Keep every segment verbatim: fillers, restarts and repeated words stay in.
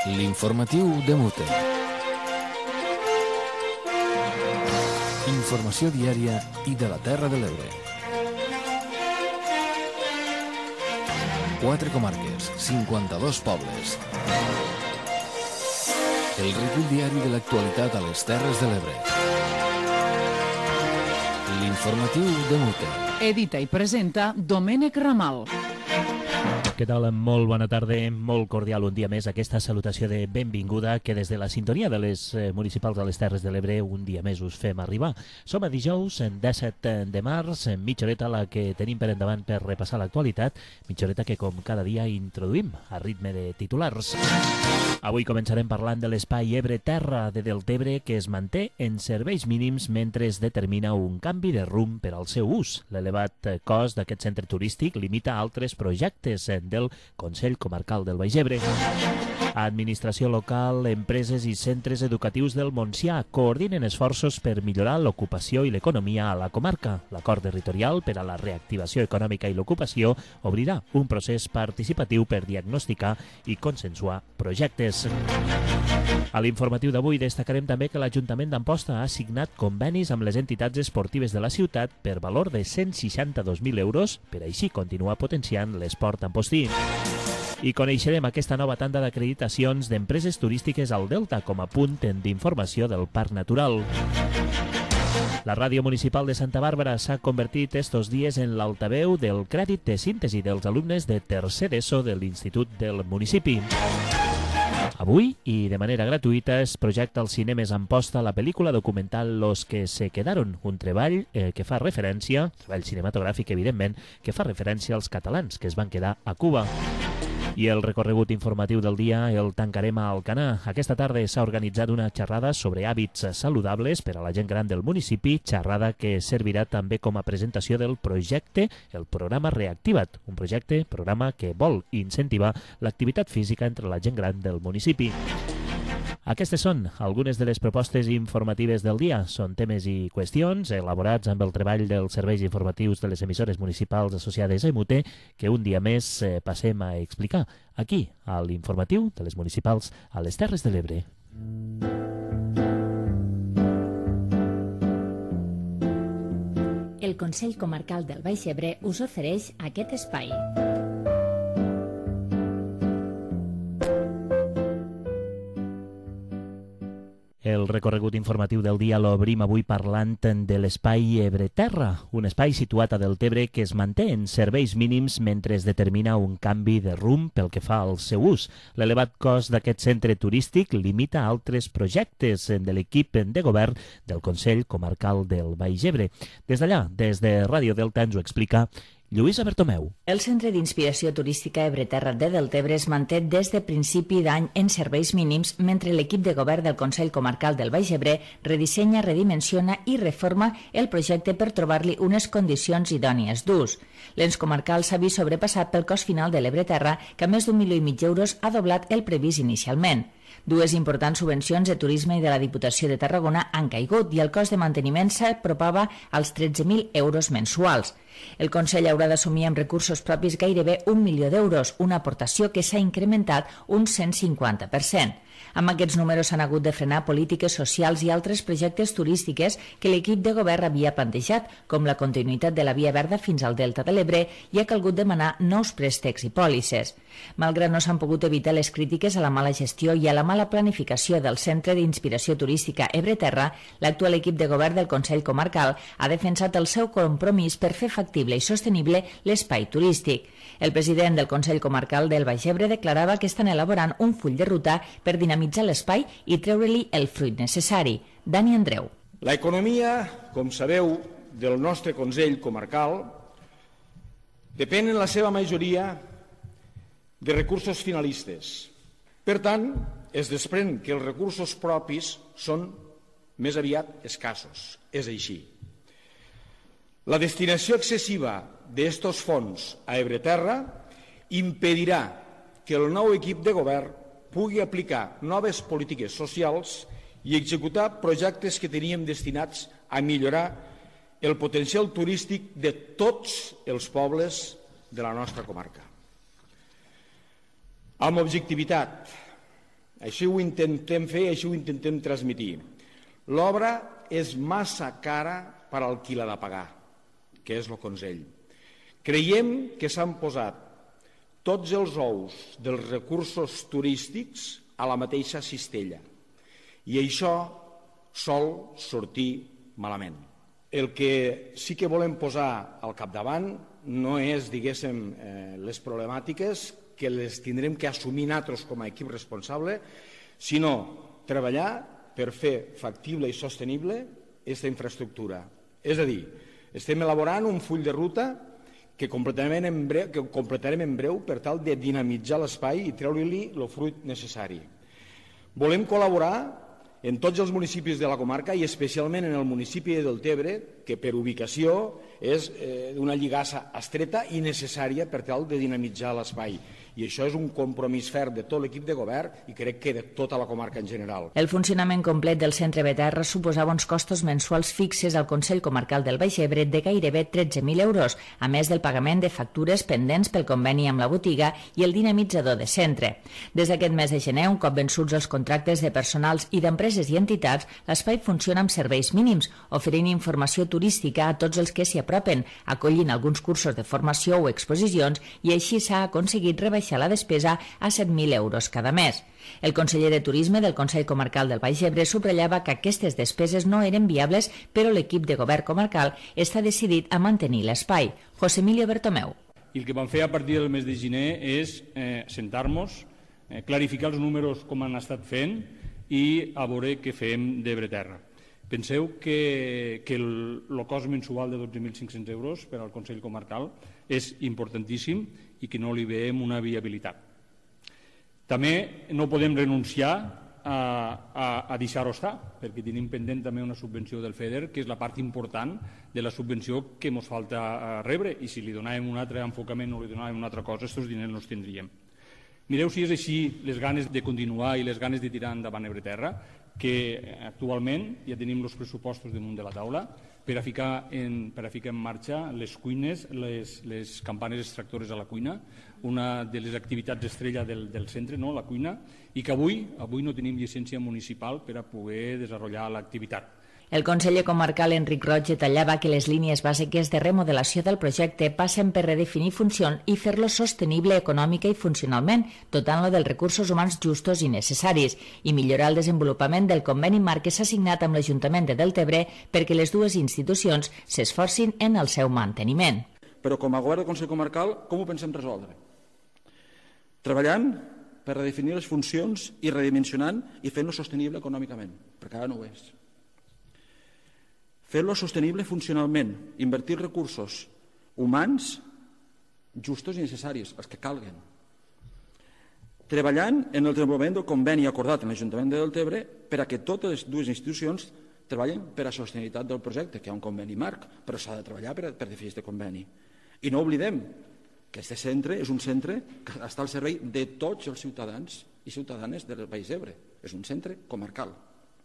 L'informatiu de Mute. Informació diària i de la Terra de l'Ebre. Quatre comarques, cinquanta-dos pobles. El recull diari de l'actualitat a les Terres de l'Ebre. L'informatiu de Mute. Edita i presenta Domènec Ramal. Què tal? Molt bona tarda, molt cordial un dia més aquesta salutació de benvinguda que des de la sintonia de les municipals de les Terres de l'Ebre un dia més us fem arribar. Som a dijous, disset de març, mitja horeta la que tenim per endavant per repassar l'actualitat, mitja horeta que com cada dia introduïm a ritme de titulars. Avui començarem parlant de l'espai Ebre-Terra de Deltebre que es manté en serveis mínims mentre es determina un canvi de rumb per al seu ús. L'elevat cost d'aquest centre turístic limita altres projectes del Consell Comarcal del Baix Ebre. Administració local, empreses i centres educatius del Montsià coordinen esforços per millorar l'ocupació i l'economia a la comarca. L'acord territorial per a la reactivació econòmica i l'ocupació obrirà un procés participatiu per diagnosticar i consensuar projectes. A l'informatiu d'avui destacarem també que l'Ajuntament d'Amposta ha signat convenis amb les entitats esportives de la ciutat per valor de cent seixanta-dos mil euros per així continuar potenciant l'esport ampostí. I coneixerem aquesta nova tanda d'acreditacions d'empreses turístiques al Delta com a punt d'informació del Parc Natural. La ràdio municipal de Santa Bàrbara s'ha convertit estos dies en l'altaveu del crèdit de síntesi dels alumnes de tercer d'ESO de l'Institut del municipi. Avui, i de manera gratuïta, es projecta als cinemes Amposta la pel·lícula documental Los que se quedaron, un treball eh, que fa referència, treball cinematogràfic, evidentment, que fa referència als catalans que es van quedar a Cuba. I el recorregut informatiu del dia el tancarem a Alcanar. Aquesta tarda s'ha organitzat una xerrada sobre hàbits saludables per a la gent gran del municipi, xerrada que servirà també com a presentació del projecte, el programa Reactiva't, un projecte, programa que vol incentivar l'activitat física entre la gent gran del municipi. Aquestes són algunes de les propostes informatives del dia. Són temes i qüestions elaborats amb el treball dels serveis informatius de les emissores municipals associades a Mute que un dia més eh, passem a explicar aquí, a l'informatiu de les municipals a les Terres de l'Ebre. El Consell Comarcal del Baix Ebre us ofereix aquest espai. El recorregut informatiu del dia l'obrim avui parlant de l'espai Ebre-Terra, un espai situat a Deltebre que es manté en serveis mínims mentre es determina un canvi de rumb pel que fa al seu ús. L'elevat cost d'aquest centre turístic limita altres projectes de l'equip de govern del Consell Comarcal del Baix Ebre. Des d'allà, des de Ràdio Delta, ens ho explica Lluïsa Bertomeu. El Centre d'Inspiració Turística Ebre-Terra de Deltebre es manté des de principi d'any en serveis mínims mentre l'equip de govern del Consell Comarcal del Baix Ebre redissenya, redimensiona i reforma el projecte per trobar-li unes condicions idònies d'ús. L'ens comarcal s'ha vist sobrepassat pel cost final de l'Ebre-Terra, que a més d'un milió i mig d'euros ha doblat el previst inicialment. Dues importants subvencions de turisme i de la Diputació de Tarragona han caigut i el cost de manteniment s'apropava als tretze mil euros mensuals. El Consell haurà d'assumir amb recursos propis gairebé un milió d'euros, una aportació que s'ha incrementat un cent cinquanta per cent. Amb aquests números s'han hagut de frenar polítiques socials i altres projectes turístiques que l'equip de govern havia plantejat, com la continuïtat de la Via Verda fins al Delta de l'Ebre, i ha calgut demanar nous préstecs i pòlisses. Malgrat no s'han pogut evitar les crítiques a la mala gestió i a la mala planificació del Centre d'Inspiració Turística Ebre-Terra, l'actual equip de govern del Consell Comarcal ha defensat el seu compromís per fer factible i sostenible l'espai turístic. El president del Consell Comarcal del Baix Ebre declarava que estan elaborant un full de ruta per dinamitzar l'espai i treure-li el fruit necessari. Dani Andreu. L'economia, com sabeu, del nostre Consell Comarcal depèn en la seva majoria de recursos finalistes. Per tant, es desprèn que els recursos propis són més aviat escassos. És així. La destinació excessiva d'estos fons a Ebre-Terra impedirà que el nou equip de govern pugui aplicar noves polítiques socials i executar projectes que teníem destinats a millorar el potencial turístic de tots els pobles de la nostra comarca. Amb objectivitat, Així ho intentem fer i així ho intentem transmitir. L'obra és massa cara per al qui l'ha de pagar, que és el Consell. Creiem que s'han posat tots els ous dels recursos turístics a la mateixa cistella i això sol sortir malament. El que sí que volem posar al capdavant no és, diguéssim, eh, les problemàtiques que les tindrem que assumir nosaltres com a equip responsable, sinó treballar per fer factible i sostenible aquesta infraestructura. És a dir, estem elaborant un full de ruta que completarem en breu, que completarem en breu per tal de dinamitzar l'espai i treure-li el fruit necessari. Volem col·laborar en tots els municipis de la comarca i especialment en el municipi de Deltebre, que per ubicació és eh, una lligassa estreta i necessària per tal de dinamitzar l'espai. I això és un compromís ferm de tot l'equip de govern i crec que de tota la comarca en general. El funcionament complet del centre B T R suposava uns costos mensuals fixes al Consell Comarcal del Baix Ebre de gairebé tretze mil euros, a més del pagament de factures pendents pel conveni amb la botiga i el dinamitzador de centre. Des d'aquest mes de gener, un cop vençuts els contractes de personals i d'empreses i entitats, l'espai funciona amb serveis mínims, oferint informació turística a tots els que s'hi apropen, acollint alguns cursos de formació o exposicions i així s'ha aconseguit rebaixar la despesa a set mil euros cada mes. El conseller de Turisme del Consell Comarcal del Baix Ebre subratllava que aquestes despeses no eren viables, però l'equip de govern comarcal està decidit a mantenir l'espai. José Emilio Bertomeu. I el que vam fer a partir del mes de gener és eh, sentar-nos, eh, clarificar els números com han estat fent i a veure què fem d'Ebreterra. Penseu que, que el, el cost mensual de dotze mil cinc-cents euros per al Consell Comarcal és importantíssim i que no li veiem una viabilitat. També no podem renunciar a, a, a deixar-ho estar, perquè tenim pendent també una subvenció del FEDER, que és la part important de la subvenció que ens falta rebre, i si li donàvem un altre enfocament o li donàvem una altra cosa, aquests diners no els tindríem. Mireu si és així les ganes de continuar i les ganes de tirar endavant Ebreterra, que actualment ja tenim els pressupostos damunt de la taula per a ficar en, per a ficar en marxa les cuines, les, les campanes extractores a la cuina, una de les activitats estrella del, del centre, no? La cuina, i que avui, avui no tenim llicència municipal per a poder desenvolupar l'activitat. El conseller comarcal Enric Roig detallava que les línies bàsiques de remodelació del projecte passen per redefinir funcions i fer-lo sostenible econòmica i funcionalment, dotant-lo dels recursos humans justos i necessaris, i millorar el desenvolupament del conveni marc que s'ha signat amb l'Ajuntament de Deltebre perquè les dues institucions s'esforcin en el seu manteniment. Però com a govern del Consell Comarcal, com ho pensem resoldre? Treballant per redefinir les funcions i redimensionant i fent-lo sostenible econòmicament, perquè ara no ho és. Fer-lo sostenible funcionalment, invertir recursos humans justos i necessaris, els que calguen. Treballant en el desenvolupament del conveni acordat en l'Ajuntament de Deltebre per a que totes les dues institucions treballen per a la sostenibilitat del projecte, que hi ha un conveni marc, però s'ha de treballar per, per definir aquest conveni. I no oblidem que aquest centre és un centre que està al servei de tots els ciutadans i ciutadanes del Baix Ebre. És un centre comarcal.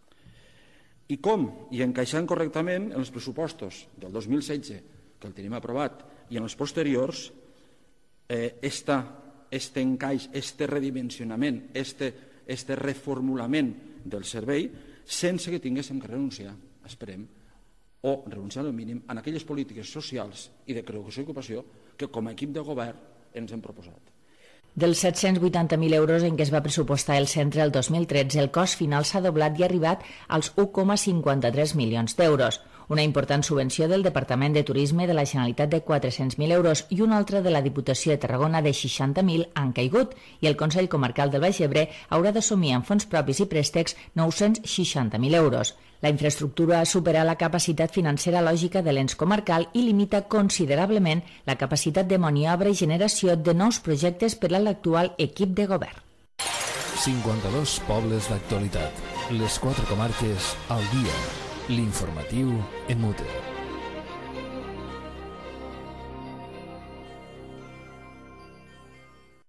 I com? I encaixant correctament en els pressupostos del dos mil setze, que el tenim aprovat, i en els posteriors, eh, esta, este encaix, este redimensionament, este, este reformulament del servei, sense que tinguéssim que renunciar, esperem, o renunciar al mínim en aquelles polítiques socials i de creació i ocupació que com a equip de govern ens hem proposat. Dels set-cents vuitanta mil euros en què es va pressupostar el centre el dos mil tretze, el cost final s'ha doblat i ha arribat als u coma cinquanta-tres milions d'euros. Una important subvenció del Departament de Turisme de la Generalitat de quatre-cents mil euros i una altra de la Diputació de Tarragona de seixanta mil han caigut i el Consell Comarcal del Baix Ebre haurà d'assumir en fons propis i préstecs nou-cents seixanta mil euros. La infraestructura supera la capacitat financera lògica de l'ens comarcal i limita considerablement la capacitat de maniobra i generació de nous projectes per a l'actual equip de govern. cinquanta-dos pobles d'actualitat. Les quatre comarques al dia. L'informatiu en Mute.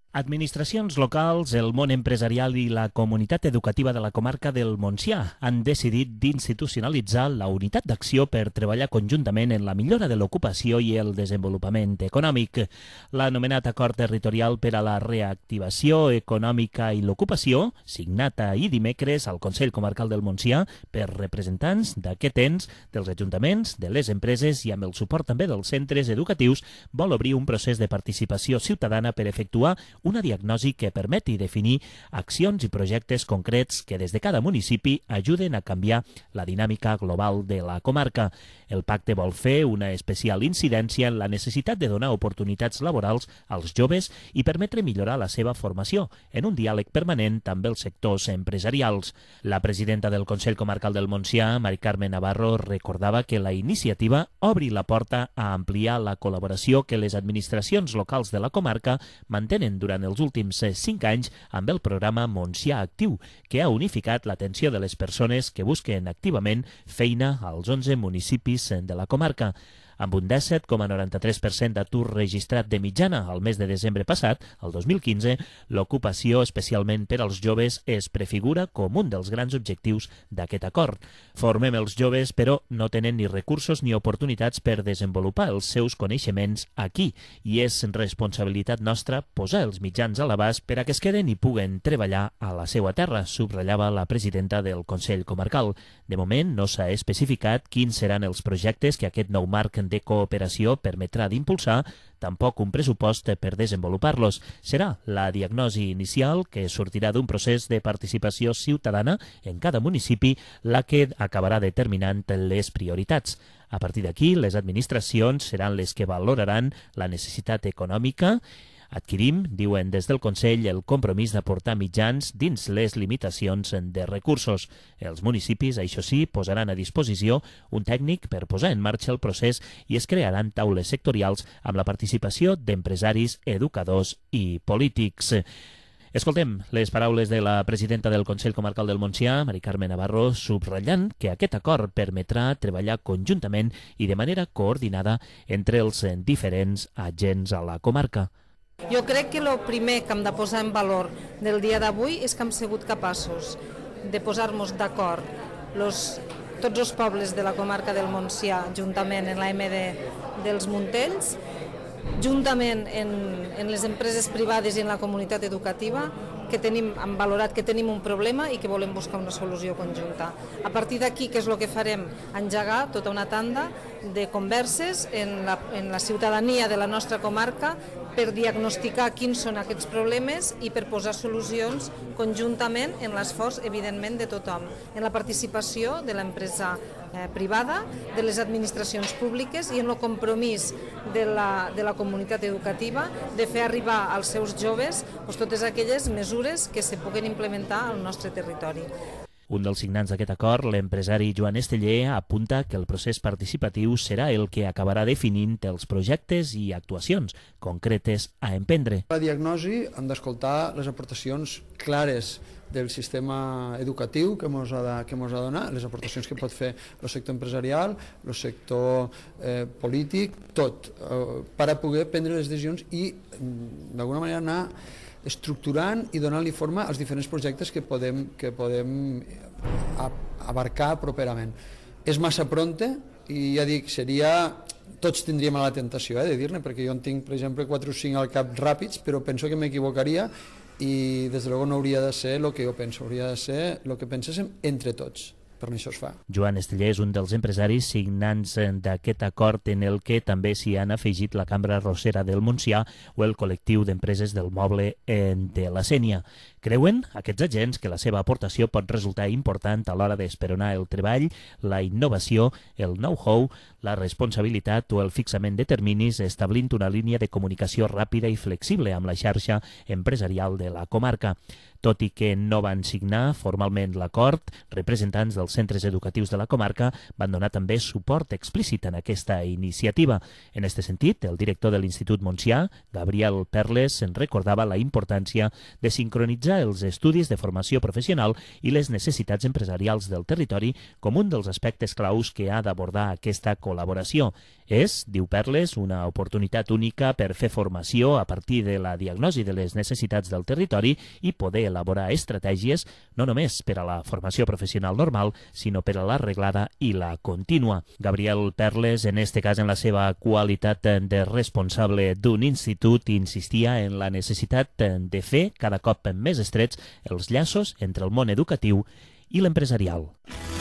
Administracions locals, el món empresarial i la comunitat educativa de la comarca del Montsià han decidit d'institucionalitzar la unitat d'acció per treballar conjuntament en la millora de l'ocupació i el desenvolupament econòmic. L'anomenat Acord Territorial per a la Reactivació Econòmica i l'Ocupació, signat ahir dimecres al Consell Comarcal del Montsià per representants d'aquest ens, dels ajuntaments, de les empreses i amb el suport també dels centres educatius, vol obrir un procés de participació ciutadana per efectuar una diagnosi que permeti definir accions i projectes concrets que des de cada municipi ajuden a canviar la dinàmica global de la comarca. El pacte vol fer una especial incidència en la necessitat de donar oportunitats laborals als joves i permetre millorar la seva formació en un diàleg permanent amb els sectors empresarials. La presidenta del Consell Comarcal del Montsià, Mari Carme Navarro, recordava que la iniciativa obri la porta a ampliar la col·laboració que les administracions locals de la comarca mantenen durant durant els últims cinc anys amb el programa Montsià Actiu, que ha unificat l'atenció de les persones que busquen activament feina als onze municipis de la comarca. Amb un disset coma noranta-tres per cent d'atur registrat de mitjana al mes de desembre passat, el dos mil quinze, l'ocupació, especialment per als joves, es prefigura com un dels grans objectius d'aquest acord. Formem els joves, però no tenen ni recursos ni oportunitats per desenvolupar els seus coneixements aquí, i és responsabilitat nostra posar els mitjans a l'abast per a que es queden i puguen treballar a la seva terra, subratllava la presidenta del Consell Comarcal. De moment no s'ha especificat quins seran els projectes que aquest nou marc de cooperació permetrà d'impulsar, tampoc un pressupost per desenvolupar-los. Serà la diagnosi inicial, que sortirà d'un procés de participació ciutadana en cada municipi, la que acabarà determinant les prioritats. A partir d'aquí, les administracions seran les que valoraran la necessitat econòmica. Adquirim, diuen des del Consell, el compromís d'aportar mitjans dins les limitacions de recursos. Els municipis, això sí, posaran a disposició un tècnic per posar en marxa el procés i es crearan taules sectorials amb la participació d'empresaris, educadors i polítics. Escoltem les paraules de la presidenta del Consell Comarcal del Montsià, Mari Carme Navarro, subratllant que aquest acord permetrà treballar conjuntament i de manera coordinada entre els diferents agents a la comarca. Jo crec que el primer que hem de posar en valor del dia d'avui és que hem sigut capaços de posar-nos d'acord los, tots els pobles de la comarca del Montsià, juntament en l'A M D dels Montells, juntament en, en les empreses privades i en la comunitat educativa, que tenim, hem valorat que tenim un problema i que volem buscar una solució conjunta. A partir d'aquí, què és el que farem? Engegar tota una tanda de converses en la, en la ciutadania de la nostra comarca per diagnosticar quins són aquests problemes i per posar solucions conjuntament en l'esforç, evidentment, de tothom, en la participació de l'empresa eh, privada, de les administracions públiques i en el compromís de la, de la comunitat educativa de fer arribar als seus joves doncs, totes aquelles mesures que se puguen implementar al nostre territori. Un dels signants d'aquest acord, l'empresari Joan Esteller, apunta que el procés participatiu serà el que acabarà definint els projectes i actuacions concretes a emprendre. La diagnosi hem d'escoltar les aportacions clares del sistema educatiu que ens ha, de, que ens ha de donar, les aportacions que pot fer el sector empresarial, el sector eh, polític, tot, eh, per a poder prendre les decisions i d'alguna manera anar estructurant i donant-li forma als diferents projectes que podem, que podem abarcar properament. És massa pronte i ja dic, seria... Tots tindríem la tentació eh, de dir-ne, perquè jo en tinc, per exemple, quatre o cinc al cap ràpids, però penso que m'equivocaria i des de luego no hauria de ser el que jo penso, hauria de ser el que penséssim entre tots. Per això es fa. Joan Esteller és un dels empresaris signants d'aquest acord en el que també s'hi han afegit la Cambra Rossera del Montsià o el col·lectiu d'empreses del moble de la Sénia. Creuen aquests agents que la seva aportació pot resultar important a l'hora d'esperonar el treball, la innovació, el know-how, la responsabilitat o el fixament de terminis, establint una línia de comunicació ràpida i flexible amb la xarxa empresarial de la comarca. Tot i que no van signar formalment l'acord, representants dels centres educatius de la comarca van donar també suport explícit en aquesta iniciativa. En aquest sentit, el director de l'Institut Montsià, Gabriel Perles, en recordava la importància de sincronitzar els estudis de formació professional i les necessitats empresarials del territori com un dels aspectes claus que ha d'abordar aquesta col·laboració. És, diu Perles, una oportunitat única per fer formació a partir de la diagnosi de les necessitats del territori i poder elaborar estratègies no només per a la formació professional normal, sinó per a la reglada i la contínua. Gabriel Perles, en este cas en la seva qualitat de responsable d'un institut, insistia en la necessitat de fer cada cop més estrets els llaços entre el món educatiu i l'empresarial.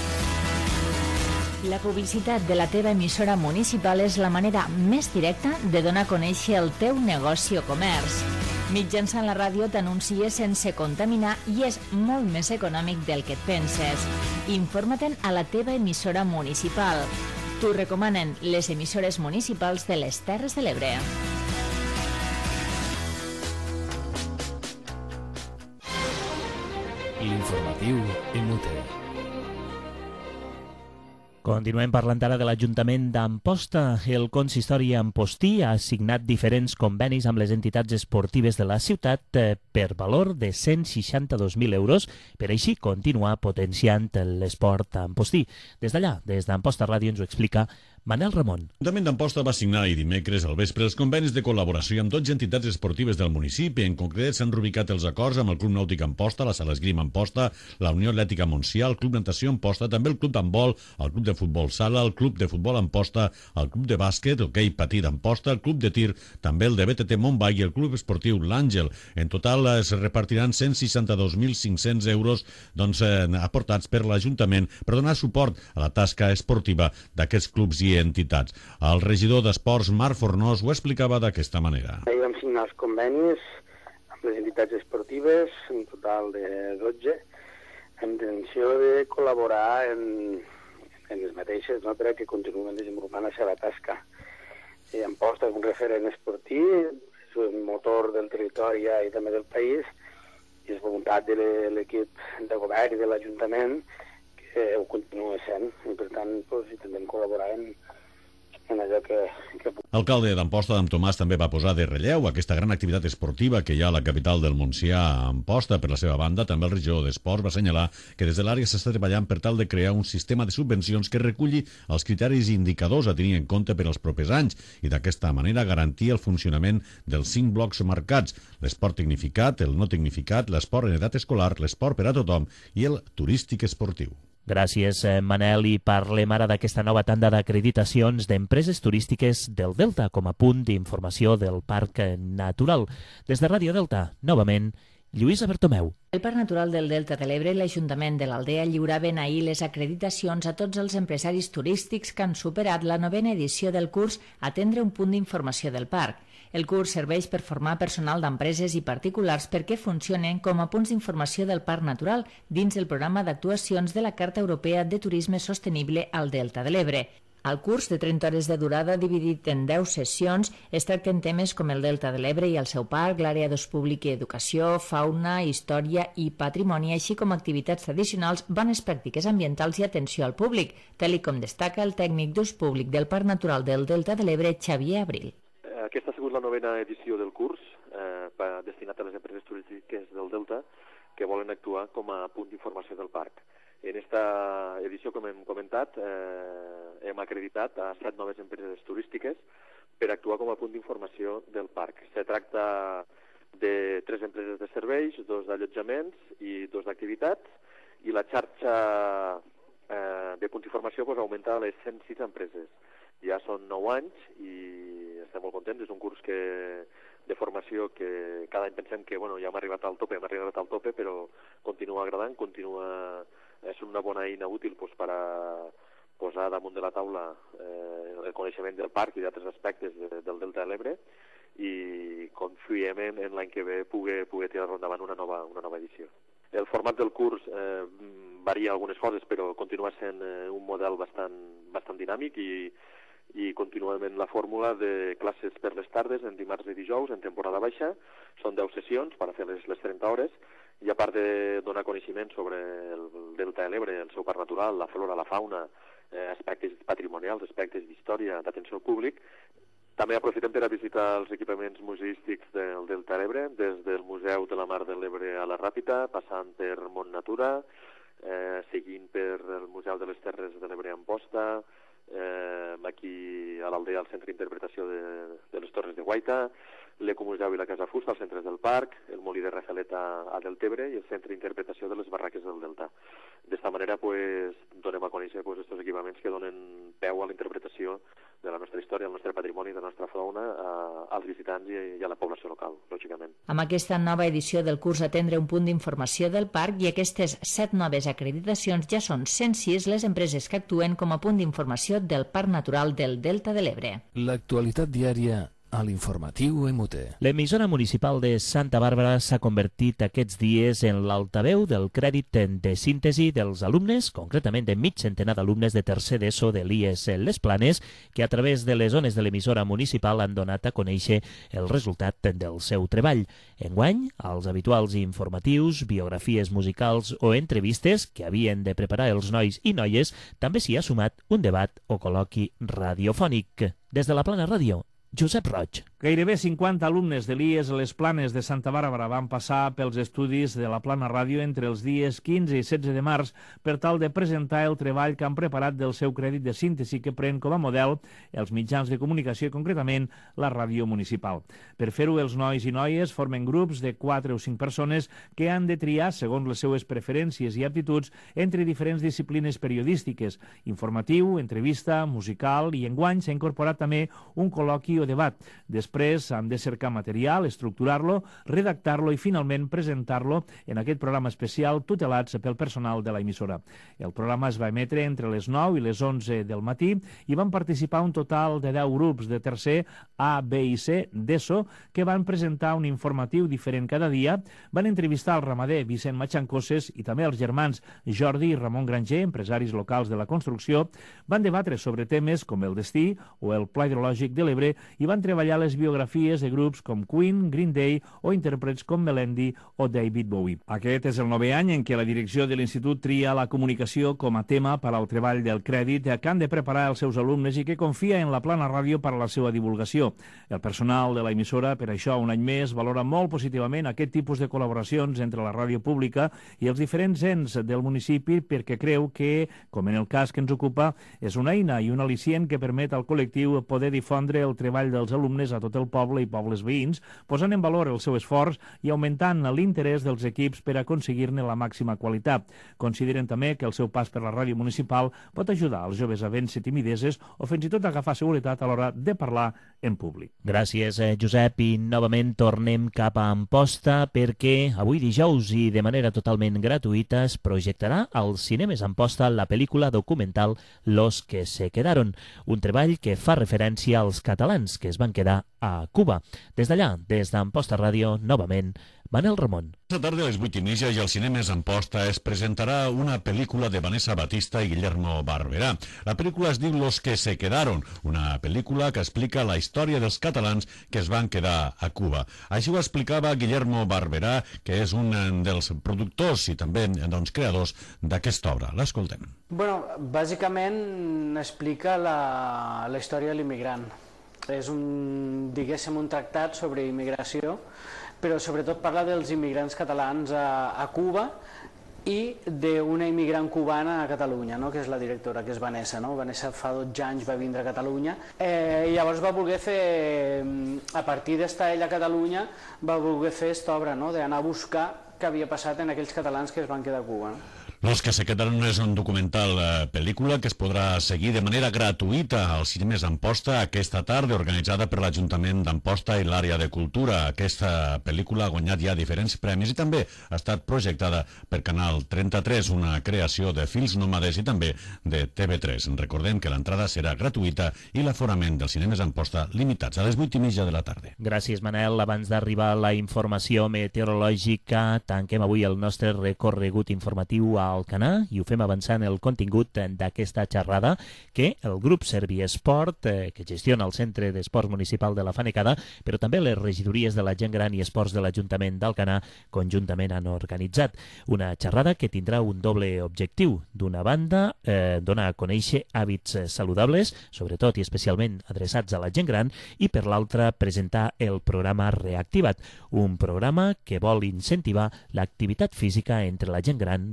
La publicitat de la teva emissora municipal és la manera més directa de donar a conèixer el teu negoci o comerç. Mitjançant la ràdio t'anuncies sense contaminar i és molt més econòmic del que et penses. Informa-te'n a la teva emissora municipal. T'ho recomanen les emissores municipals de les Terres de l'Ebre. L'informatiu en U T E. Continuem parlant ara de l'Ajuntament d'Amposta. El consistori ampostí ha signat diferents convenis amb les entitats esportives de la ciutat per valor de cent seixanta-dos mil euros per així continuar potenciant l'esport ampostí. Des d'allà, des d'Amposta Ràdio, ens ho explica Manel Ramon. L'Ajuntament d'Amposta va signar ahir dimecres al vespre els convenis de col·laboració amb dotze entitats esportives del municipi. En concret, s'han rubricat els acords amb el Club Nàutic Amposta, la Sala Esgrima Amposta, la Unió Atlètica Montsià, el Club Natació Amposta, també el Club d'Handbol, el Club de Futbol Sala, el Club de Futbol Amposta, el Club de Bàsquet, el Hoquei Patí d'Amposta, el Club de Tir, també el de B T T Montball i el Club Esportiu L'Àngel. En total es repartiran cent seixanta-dos mil cinc-cents euros doncs, eh, aportats per l'Ajuntament per donar suport a la tasca esportiva d'aquests clubs i entitats. El regidor d'Esports, Marc Fornós, ho explicava d'aquesta manera. Ahir vam signar els convenis amb les entitats esportives, un total de dotze, amb intenció de col·laborar en, en les mateixes, no?, per a que continuen desenvolupant la seva tasca. Eh, Amposta és un referent esportiu, és un motor del territori i també del país, i és voluntat de l'equip de govern i de l'Ajuntament que ho continua sent, i per tant doncs, intentem col·laborar en, en allò que... que... L'alcalde d'Amposta, Adam Tomàs, també va posar de relleu aquesta gran activitat esportiva que hi ha a la capital del Montsià, Amposta. Per la seva banda, també el regidor d'Esports va assenyalar que des de l'àrea s'està treballant per tal de crear un sistema de subvencions que reculli els criteris i indicadors a tenir en compte per als propers anys i d'aquesta manera garantir el funcionament dels cinc blocs marcats: l'esport tecnificat, el no tecnificat, l'esport en edat escolar, l'esport per a tothom i el turístic esportiu. Gràcies, Manel, i parlem ara d'aquesta nova tanda d'acreditacions d'empreses turístiques del Delta com a punt d'informació del Parc Natural. Des de Ràdio Delta, novament, Lluïsa Bertomeu. El Parc Natural del Delta de l'Ebre i l'Ajuntament de l'Aldea lliuraven ahir les acreditacions a tots els empresaris turístics que han superat la novena edició del curs Atendre un punt d'informació del parc. El curs serveix per formar personal d'empreses i particulars perquè funcionen com a punts d'informació del Parc Natural dins el programa d'actuacions de la Carta Europea de Turisme Sostenible al Delta de l'Ebre. El curs, de trenta hores de durada, dividit en deu sessions, es tracten temes com el Delta de l'Ebre i el seu parc, l'àrea d'ús públic i educació, fauna, història i patrimoni, així com activitats tradicionals, bones pràctiques ambientals i atenció al públic, tal com destaca el tècnic d'ús públic del Parc Natural del Delta de l'Ebre, Xavier Abril. Aquesta ha sigut la novena edició del curs, eh, destinat a les empreses turístiques del Delta que volen actuar com a punt d'informació del parc. En aquesta edició, com hem comentat, eh, hem acreditat a set noves empreses turístiques per actuar com a punt d'informació del parc. Se tracta de tres empreses de serveis, dos d'allotjaments i dos d'activitats, i la xarxa eh, de punts d'informació pues, augmenta a les cent sis empreses. Ja són nou anys i estem molt contents. És un curs que, de formació que cada any pensem que bueno, ja hem arribat al tope, hem arribat al tope, però continua agradant, continua... és una bona eina útil pues, per a posar damunt de la taula eh, el coneixement del parc i d'altres aspectes de, del Delta de l'Ebre, i confiem en, en l'any que ve poder, poder tirar endavant una nova, una nova edició. El format del curs eh, varia algunes coses, però continua sent eh, un model bastant, bastant dinàmic i, i continuem en la fórmula de classes per les tardes, en dimarts i dijous, en temporada baixa. Són deu sessions per a fer les, les trenta hores, i a part de donar coneixement sobre el Delta de l'Ebre, el seu parc natural, la flora, la fauna, eh, aspectes patrimonials, aspectes d'història, d'atenció al públic, també aprofitem per a visitar els equipaments museístics del Delta de l'Ebre, des del Museu de la Mar de l'Ebre a la Ràpita, passant per Mont Natura, eh, seguint per el Museu de les Terres de l'Ebre a Amposta, eh, aquí a l'Aldea, al Centre d'Interpretació de, de les Torres de Guaita, l'Ecomuseu i la Casa Fusta, als centres del parc, el Molí de Rafeleta a Deltebre i el Centre d'Interpretació de les Barraques del Delta. D'esta manera pues, donem a conèixer pues, estos equipaments que donen peu a la interpretació de la nostra història, el nostre patrimoni, de la nostra fauna, a, als visitants i, i a la població local, lògicament. Amb aquesta nova edició del curs Atendre un punt d'informació del parc i aquestes set noves acreditacions ja són cent sis les empreses que actuen com a punt d'informació del Parc Natural del Delta de l'Ebre. L'actualitat diària a l'informatiu M U T. L'emissora municipal de Santa Bàrbara s'ha convertit aquests dies en l'altaveu del crèdit de síntesi dels alumnes, concretament de mig centenar d'alumnes de tercer d'ESO de l'I E S Les Planes, que a través de les zones de l'emissora municipal han donat a conèixer el resultat del seu treball. Enguany, als habituals informatius, biografies musicals o entrevistes que havien de preparar els nois i noies, també s'hi ha sumat un debat o col·loqui radiofònic. Des de la Plana Ràdio, Josep Roig. Gairebé cinquanta alumnes de l'I E S Les Planes de Santa Bàrbara van passar pels estudis de la Plana Ràdio entre els dies quinze i setze de març per tal de presentar el treball que han preparat del seu crèdit de síntesi que pren com a model els mitjans de comunicació i concretament la ràdio municipal. Per fer-ho, els nois i noies formen grups de quatre o cinc persones que han de triar, segons les seues preferències i aptituds, entre diferents disciplines periodístiques, informatiu, entrevista, musical i enguany s'ha incorporat també un col·loqui o debat. Després han de cercar material, estructurar-lo, redactar-lo i finalment presentar-lo en aquest programa especial tutelats pel personal de la emissora. El programa es va emetre entre les nou i les onze del matí i van participar un total de deu grups de tercer A, B i C d'ESO que van presentar un informatiu diferent cada dia, van entrevistar el ramader Vicent Matxancoses i també els germans Jordi i Ramon Granger, empresaris locals de la construcció, van debatre sobre temes com el destí o el pla hidrològic de l'Ebre i van treballar les biografies de grups com Queen, Green Day o intèrprets com Melendi o David Bowie. Aquest és el novè any en què la direcció de l'Institut tria la comunicació com a tema per al treball del crèdit que han de preparar els seus alumnes i que confia en la Plana Ràdio per a la seva divulgació. El personal de la emissora, per això, un any més, valora molt positivament aquest tipus de col·laboracions entre la ràdio pública i els diferents ens del municipi perquè creu que, com en el cas que ens ocupa, és una eina i un al·licient que permet al col·lectiu poder difondre el treball dels alumnes a tot el poble i pobles veïns, posant en valor el seu esforç i augmentant l'interès dels equips per aconseguir-ne la màxima qualitat. Consideren també que el seu pas per la ràdio municipal pot ajudar als joves a vèncer timideses o fins i tot a agafar seguretat a l'hora de parlar en públic. Gràcies, Josep, i novament tornem cap a Amposta perquè avui dijous i de manera totalment gratuïta es projectarà als cinemes Amposta la pel·lícula documental Los que se quedaron, un treball que fa referència als catalans que es van quedar a Cuba. Des d'allà, des d'Amposta Ràdio, novament, Manel Ramon. Aquesta tarda a les vuit i mitja i als cinemes Amposta es presentarà una pel·lícula de Vanessa Batista i Guillermo Barberà. La pel·lícula es diu Los que se quedaron, una pel·lícula que explica la història dels catalans que es van quedar a Cuba. Així ho explicava Guillermo Barberà, que és un dels productors i també doncs, creadors d'aquesta obra. L'escoltem. Bueno, bàsicament explica la, la història de l'immigrant. És un, diguéssim, un tractat sobre immigració, però sobretot parla dels immigrants catalans a, a Cuba i d'una immigrant cubana a Catalunya, no? Que és la directora, que és Vanessa. No? Vanessa fa dotze anys va vindre a Catalunya eh, i llavors va voler fer, a partir d'estar ella a Catalunya, va voler fer aquesta obra, no? D'anar a buscar què havia passat en aquells catalans que es van quedar a Cuba. No? Los que se quedaron és un documental eh, pel·lícula que es podrà seguir de manera gratuïta als cinemes Amposta aquesta tarda, organitzada per l'Ajuntament d'Amposta i l'àrea de cultura. Aquesta pel·lícula ha guanyat ja diferents premis i també ha estat projectada per Canal trenta-tres, una creació de Fils Nòmades i també de T V tres. Recordem que l'entrada serà gratuïta i l'aforament dels cinemes Amposta limitats a les vuit i mitja de la tarda. Gràcies, Manel. Abans d'arribar a la informació meteorològica, tanquem avui el nostre recorregut informatiu a Alcanar i ho fem avançant el contingut d'aquesta xerrada que el grup Servi Esport, eh, que gestiona el Centre d'Esports Municipal de la Fanecada, però també les regidories de la gent gran i esports de l'Ajuntament d'Alcanar conjuntament han organitzat. Una xerrada que tindrà un doble objectiu. D'una banda, eh, donar a conèixer hàbits saludables, sobretot i especialment adreçats a la gent gran, i per l'altra, presentar el programa Reactiva't, un programa que vol incentivar l'activitat física entre la gent gran del municipi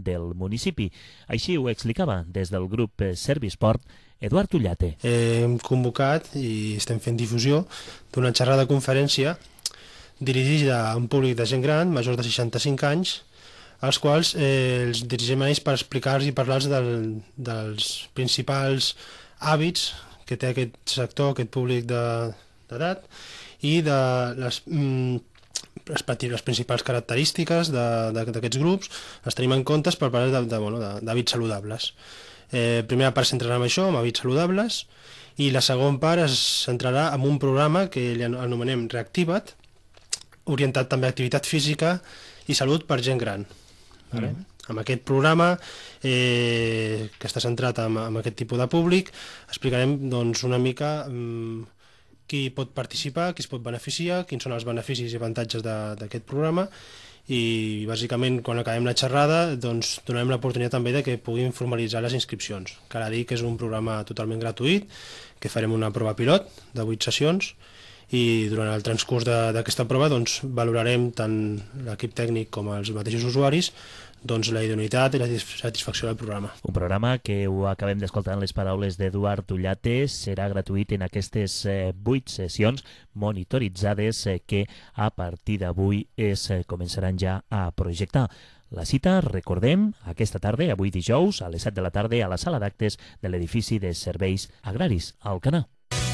municipi. Així ho explicava des del grup Servisport Eduard Ullate. Hem convocat i estem fent difusió d'una xerrada de conferència dirigida a un públic de gent gran, majors de seixanta-cinc anys, als quals eh, els dirigim a ells per explicar-los i parlar-los del, dels principals hàbits que té aquest sector, aquest públic d'edat, i de les, mm, les, les principals característiques d'aquests grups, les tenim en compte per parlar d'hàbits bueno, saludables. Eh, primera part centrarà en això, en hàbits saludables, i la segona part es centrarà en un programa que anomenem Reactiva't, orientat també a activitat física i salut per gent gran. Vale? Mm. Amb aquest programa, eh, que està centrat en, en aquest tipus de públic, explicarem doncs, una mica mm, qui pot participar, qui es pot beneficiar, quins són els beneficis i avantatges d'aquest programa, i bàsicament quan acabem la xerrada doncs, donarem l'oportunitat també de que puguin formalitzar les inscripcions. Cal dir que és un programa totalment gratuït, que farem una prova pilot de vuit sessions, i durant el transcurs d'aquesta prova doncs, valorarem tant l'equip tècnic com els mateixos usuaris doncs, la idoneïtat i la satisfacció del programa. Un programa que ho acabem d'escoltar en les paraules d'Eduard Ullate serà gratuït en aquestes vuit eh, sessions monitoritzades eh, que a partir d'avui es eh, començaran ja a projectar. La cita, recordem, aquesta tarda, avui dijous, a les set de la tarda, a la sala d'actes de l'edifici de serveis agraris, a Alcanar.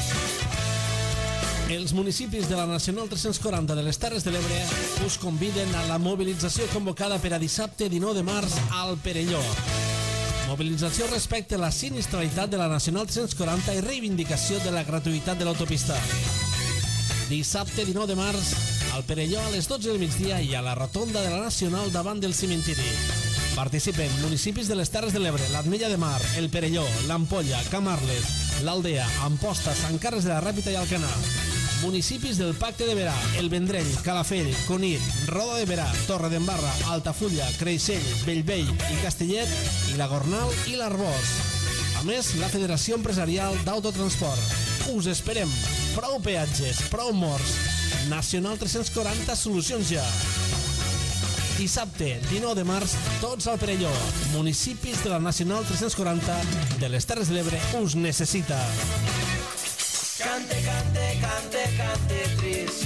Els municipis de la Nacional tres-cents quaranta de les Terres de l'Ebre us conviden a la mobilització convocada per a dissabte dinou de març al Perelló. Mobilització respecte a la sinistralitat de la Nacional tres-cents quaranta i reivindicació de la gratuïtat de l'autopista. Dissabte dinou de març al Perelló a les dotze del migdia i a la rotonda de la Nacional davant del cimentiri. Participen municipis de les Terres de l'Ebre, l'Ametlla de Mar, el Perelló, l'Ampolla, Camarles, l'Aldea, Amposta, Sant Carles de la Ràpita i Alcanar. Municipis del Pacte de Berà, el Vendrell, Calafell, Cunit, Roda de Berà, Torredembarra, Altafulla, Creixell, Bellvei i Castellet, i la Gornal i l'Arbós. A més, la Federació Empresarial d'Autotransport. Us esperem. Prou peatges, prou morts. Nacional tres-cents quaranta, solucions ja. Dissabte, dinou de març, tots al Perelló. Municipis de la Nacional tres-cents quaranta de les Terres de l'Ebre us necessita. Cante, cante, cante, cante, trist.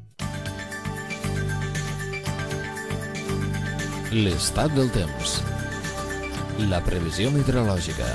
L'estat del temps. La previsió meteorològica.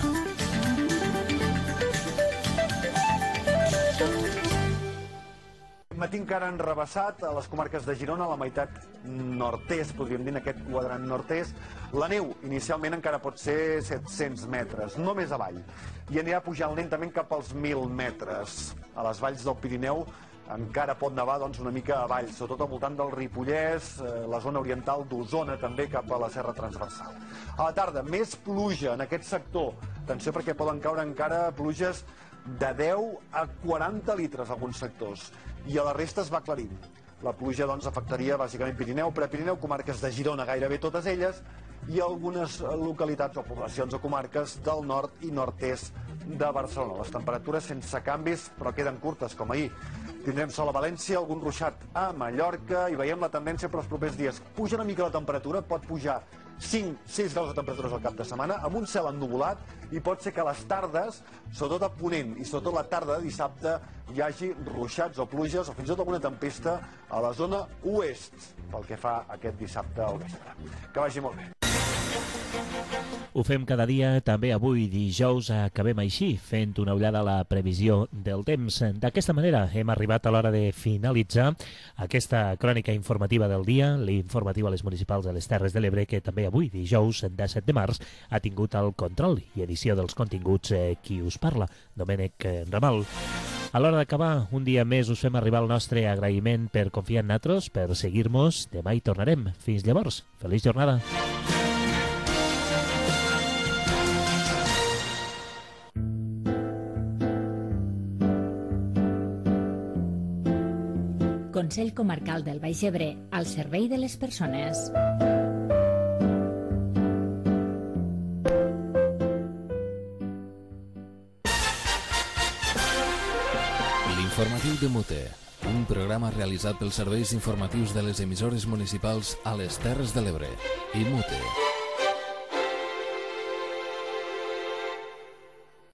Matí encara enrevessat a les comarques de Girona, a la meitat nord-est, podríem dir, en aquest quadrant nord-est. La neu inicialment encara pot ser set-cents metres, no més avall, i anirà pujant lentament cap als mil metres. A les valls del Pirineu encara pot nevar doncs, una mica avall, sobretot al voltant del Ripollès, eh, la zona oriental d'Osona, també cap a la Serra Transversal. A la tarda, més pluja en aquest sector. Atenció perquè poden caure encara pluges de deu a quaranta litres alguns sectors, i a la resta es va aclarint. La pluja doncs, afectaria bàsicament Pirineu, Prepirineu, comarques de Girona, gairebé totes elles, i algunes localitats o poblacions o comarques del nord i nord-est de Barcelona. Les temperatures sense canvis, però queden curtes, com ahir. Tindrem sol a València, algun ruixat a Mallorca, i veiem la tendència per als propers dies. Puja una mica la temperatura, pot pujar cinc sis graus de temperatures al cap de setmana, amb un cel ennuvolat, i pot ser que a les tardes, sobretot a Ponent i sobretot la tarda de dissabte, hi hagi ruixats o pluges o fins i tot alguna tempesta a la zona oest, pel que fa aquest dissabte al vespre. Que vagi molt bé. Ho fem cada dia, també avui dijous acabem així, fent una ullada a la previsió del temps. D'aquesta manera hem arribat a l'hora de finalitzar aquesta crònica informativa del dia, l'informatiu a les municipals de les Terres de l'Ebre, que també avui dijous, disset de març, ha tingut el control i edició dels continguts eh, qui us parla, Domènec Ramal. A l'hora d'acabar, un dia més us fem arribar el nostre agraïment per confiar en nosaltres, per seguir-nos. Demà hi tornarem. Fins llavors, feliç jornada. Consell Comarcal del Baix Ebre, al servei de les persones. L'informatiu de Mute, un programa realitzat pels serveis informatius de les emissores municipals a les Terres de l'Ebre i Mute.